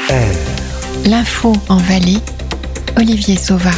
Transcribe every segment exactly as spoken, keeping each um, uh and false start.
R. L'info en Valais, Olivier Sauva.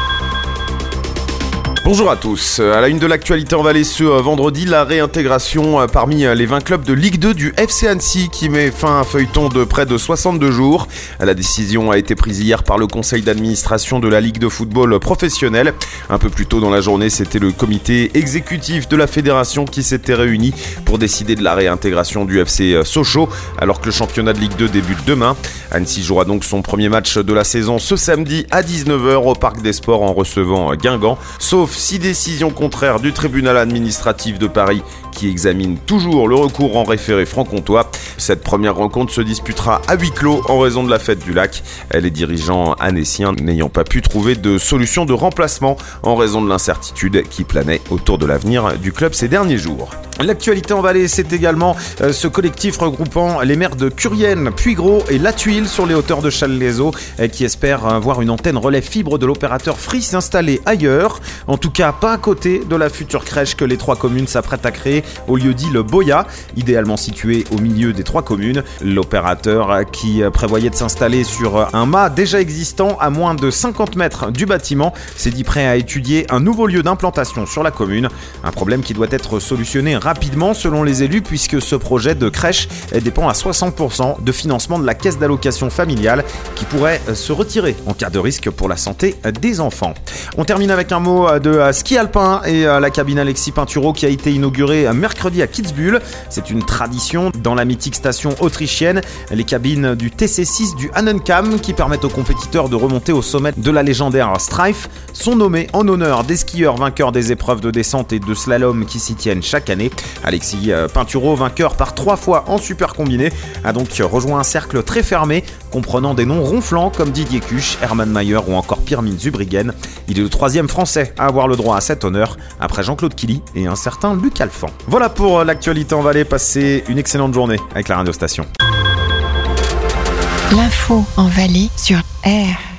Bonjour à tous. À la une de l'actualité en Valais ce vendredi, la réintégration parmi les vingt clubs de Ligue deux du F C Annecy qui met fin à un feuilleton de près de soixante-deux jours. La décision a été prise hier par le conseil d'administration de la Ligue de football professionnelle. Un peu plus tôt dans la journée, c'était le comité exécutif de la fédération qui s'était réuni pour décider de la réintégration du F C Sochaux alors que le championnat de Ligue deux débute demain. Annecy jouera donc son premier match de la saison ce samedi à dix-neuf heures au Parc des Sports en recevant Guingamp, sauf si décision contraire du tribunal administratif de Paris qui examine toujours le recours en référé franc-comtois. Cette première rencontre se disputera à huis clos en raison de la fête du lac. Les dirigeants annéciens n'ayant pas pu trouver de solution de remplacement en raison de l'incertitude qui planait autour de l'avenir du club ces derniers jours. L'actualité en Valais, c'est également euh, ce collectif regroupant les maires de Curienne, Puygros et La Tuile sur les hauteurs de Challes-les-Eaux euh, qui espèrent euh, voir une antenne relais fibre de l'opérateur Free s'installer ailleurs. En tout cas, pas à côté de la future crèche que les trois communes s'apprêtent à créer au lieu-dit le Boya, idéalement situé au milieu des trois communes. L'opérateur euh, qui euh, prévoyait de s'installer sur euh, un mât déjà existant à moins de cinquante mètres du bâtiment s'est dit prêt à étudier un nouveau lieu d'implantation sur la commune. Un problème qui doit être solutionné rapidement selon les élus puisque ce projet de crèche dépend à soixante pour cent de financement de la caisse d'allocation familiale qui pourrait se retirer en cas de risque pour la santé des enfants. On termine avec un mot de ski alpin et la cabine Alexis Pinturo qui a été inaugurée mercredi à Kitzbühel. C'est une tradition dans la mythique station autrichienne. Les cabines du T C six du Hahnenkamm qui permettent aux compétiteurs de remonter au sommet de la légendaire Streif sont nommées en honneur des skieurs vainqueurs des épreuves de descente et de slalom qui s'y tiennent chaque année. Alexis Pinturo, vainqueur par trois fois en super combiné, a donc rejoint un cercle très fermé comprenant des noms ronflants comme Didier Cuche, Hermann Mayer ou encore Pirmin Zurbriggen. Il est le troisième français à avoir le droit à cet honneur après Jean-Claude Killy et un certain Luc Alphand. Voilà pour l'actualité en Valais, passez une excellente journée avec la radio station. L'info en Valais sur R.